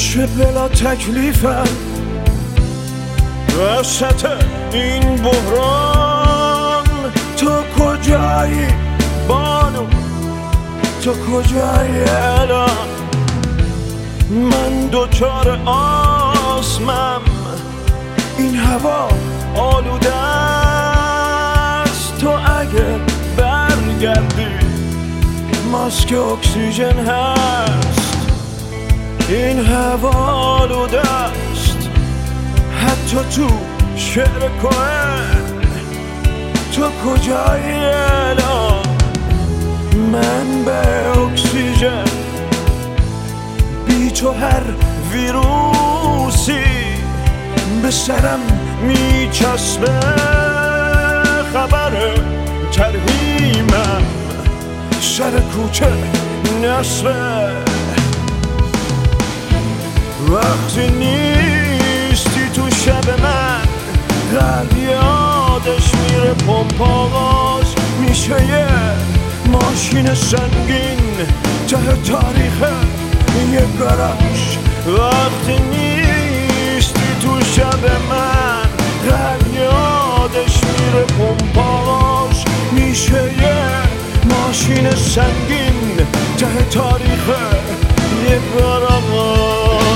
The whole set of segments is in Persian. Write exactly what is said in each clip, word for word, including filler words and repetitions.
چه بلا تکلیفم وسط این بحران. تو کجایی بانو، تو کجایی الان؟ من دوچار آسمم، این هوا آلوده است. تو اگه برگردی ماسک اکسیژن هست. این هوا آلوده است حتی تو شعر کوهن. تو کجایی الان؟ من به اکسیژن بی تو هر ویروسی به سرم میچسبه. خبر ترهیمم سر کوچه نصفه. وقتی نیستی تو شب من قلب یادش میره پمپ آغاز میشه یه ماشین سنگین ته تاریخ یه گاراژ. وقتی نیستی تو شب من قلب یادش میره پمپ آغاز میشه یه ماشین سنگین ته تاریخ یه گاراژ.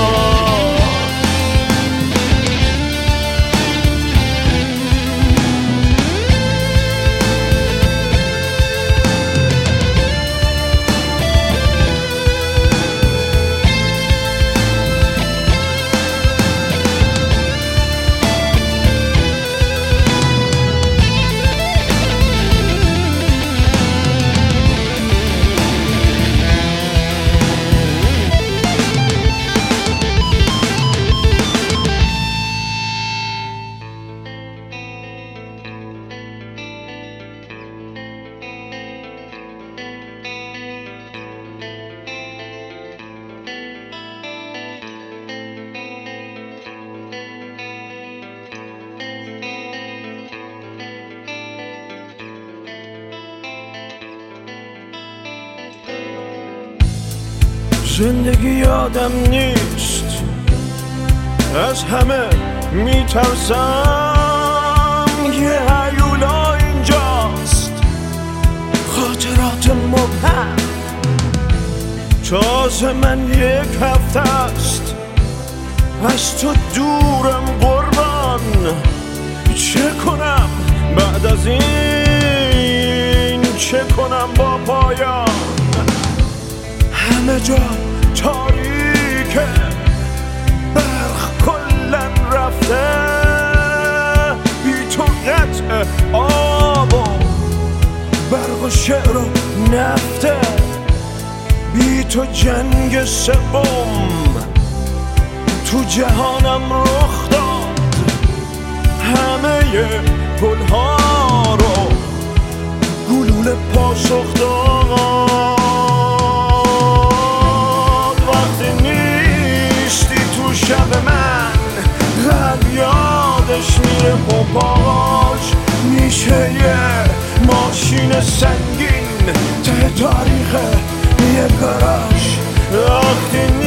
زندگی یادم نیست، از همه میترسم. یه هیولا اینجاست، خاطرات مبهم. تازه من یک هفته است از تو دورم قربان. چه کنم بعد از این، چه کنم با پایان؟ همه جا تاریکه، برق کلن رفته. بی تو قطع آب و برق و شعر و نفته. بی تو جنگ سوم تو جهانم رخ داد. همه گلها رو گلوله پاسخ داد. شب من قلب یادش میره پمپاژ میشه یه ماشین سنگین ته تاریخ یه گاراژ. وقتی